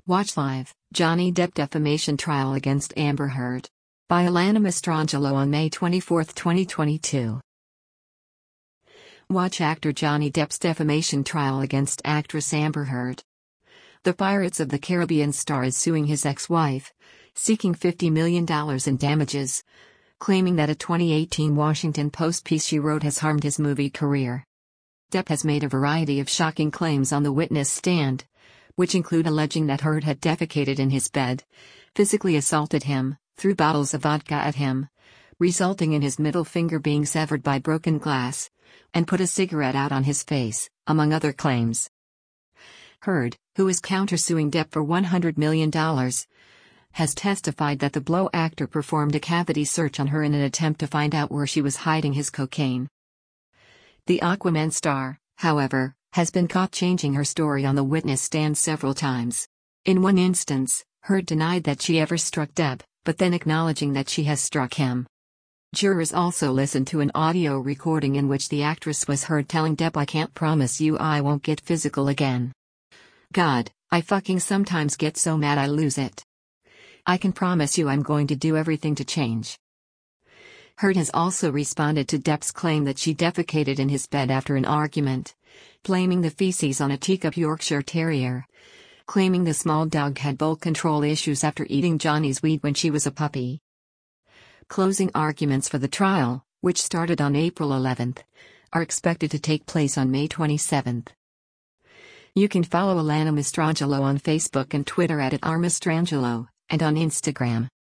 Watch live, Johnny Depp defamation trial against Amber Heard. By Alana Mastrangelo on May 24, 2022. Watch actor Johnny Depp's defamation trial against actress Amber Heard. The Pirates of the Caribbean star is suing his ex-wife, seeking $50 million in damages, claiming that a 2018 Washington Post piece she wrote has harmed his movie career. Depp has made a variety of shocking claims on the witness stand, which include alleging that Heard had defecated in his bed, physically assaulted him, threw bottles of vodka at him, resulting in his middle finger being severed by broken glass, and put a cigarette out on his face, among other claims. Heard, who is countersuing Depp for $100 million, has testified that the Blow actor performed a cavity search on her in an attempt to find out where she was hiding his cocaine. The Aquaman star, however, has been caught changing her story on the witness stand several times. In one instance, Heard denied that she ever struck Depp, but then acknowledging that she has struck him. Jurors also listened to an audio recording in which the actress was heard telling Depp, "I can't promise you I won't get physical again. God, I fucking sometimes get so mad I lose it. I can promise you I'm going to do everything to change." Heard has also responded to Depp's claim that she defecated in his bed after an argument, blaming the feces on a teacup Yorkshire Terrier, claiming the small dog had bowl control issues after eating Johnny's weed when she was a puppy. Closing arguments for the trial, which started on April 11, are expected to take place on May 27. You can follow Alana Mastrangelo on Facebook and Twitter @RMastrangelo, and on Instagram